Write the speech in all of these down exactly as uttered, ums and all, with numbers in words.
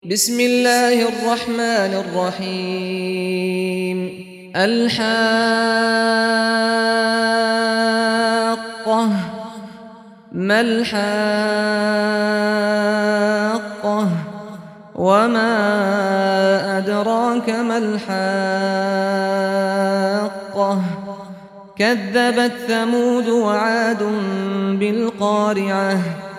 بسم الله الرحمن الرحيم الحاقة ما الحاقة وما أدراك ما الحاقة كذبت ثمود وعاد بالقارعة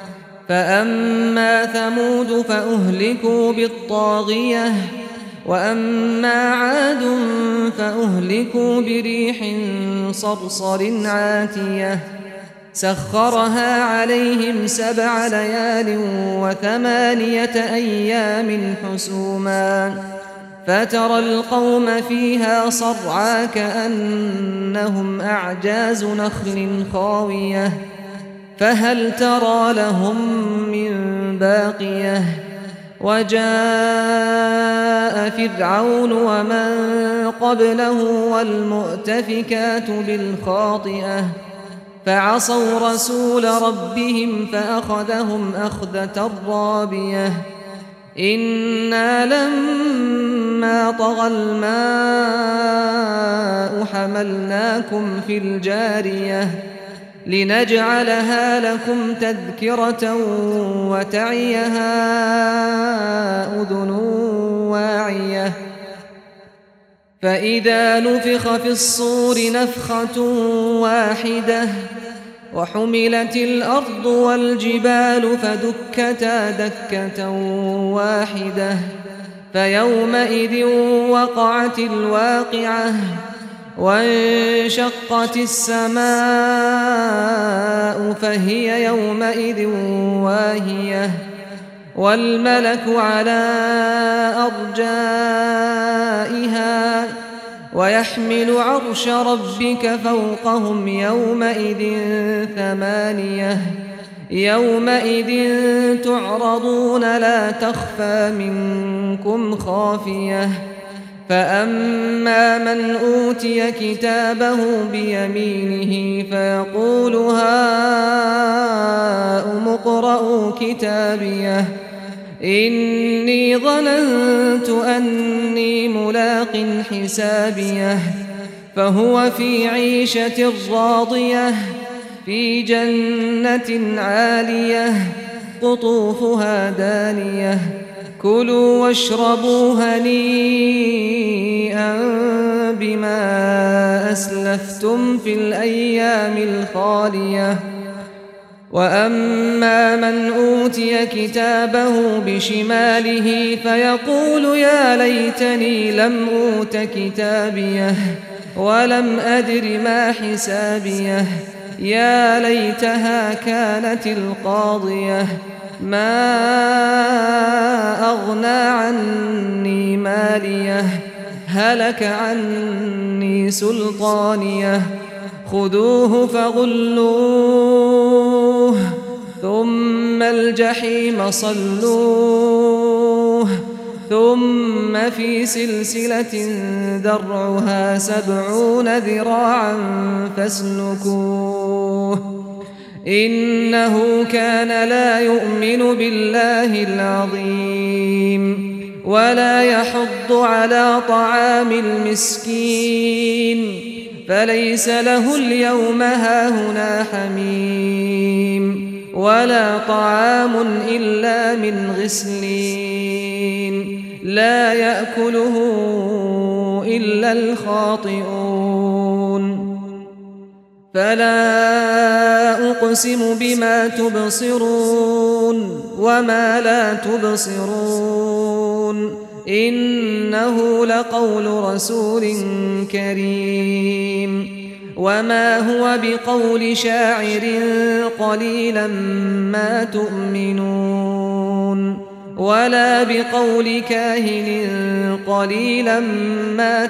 فأما ثمود فأهلكوا بالطاغية وأما عاد فأهلكوا بريح صرصر عاتية سخرها عليهم سبع ليال وثمانية أيام حسوما فترى القوم فيها صرعى كأنهم أعجاز نخل خاوية فهل ترى لهم من باقية وجاء فرعون ومن قبله والمؤتفكات بالخاطئة فعصوا رسول ربهم فأخذهم أخذة رابية إنا لما طغى الماء حملناكم في الجارية لنجعلها لكم تذكرة وتعيها أذن واعية فإذا نفخ في الصور نفخة واحدة وحملت الأرض والجبال فدكتا دكة واحدة فيومئذ وقعت الواقعة وانشقت السماء فهي يومئذ واهية والملك على أرجائها ويحمل عرش ربك فوقهم يومئذ ثمانية يومئذ تعرضون لا تخفى منكم خافية فأما من أوتي كتابه بيمينه فيقول هاؤم اقرءوا كتابيه إني ظننت أني ملاق حسابيه فهو في عيشة راضية في جنة عالية قطوفها دانية كلوا واشربوا هنيئا بما أسلفتم في الأيام الخالية وأما من أوتي كتابه بشماله فيقول يا ليتني لم أوت كتابيه ولم أدر ما حسابيه يا ليتها كانت القاضية ما أغنى عني ماليه هلك عني سلطانيه خذوه فغلوه ثم الجحيم صلوه ثم في سلسلة ذرعها سبعون ذراعا فاسلكوه إنه كان لا يؤمن بالله العظيم ولا يحض على طعام المسكين فليس له اليوم هاهنا حميم ولا طعام إلا من غسلين لا يأكله إلا الخاطئون فلا أقسم بما تبصرون وما لا تبصرون إنه لقول رسول كريم وما هو بقول شاعر قليلا ما تؤمنون ولا بقول كاهن قليلا ما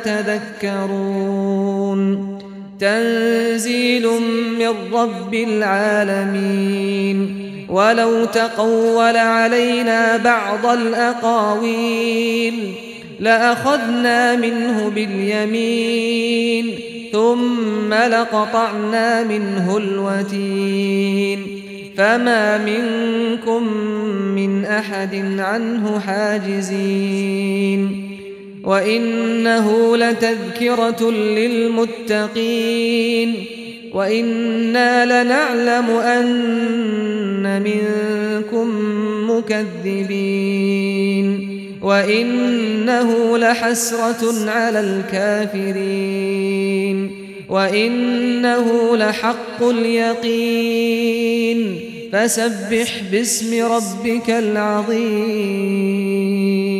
تذكرون تنزيل من رب العالمين ولو تقول علينا بعض الأقاويل لأخذنا منه باليمين ثم لقطعنا منه الوتين فما منكم من أحد عنه حاجزين وإنه لتذكرة للمتقين وإنا لنعلم أن منكم مكذبين وإنه لحسرة على الكافرين وإنه لحق اليقين فسبح باسم ربك العظيم.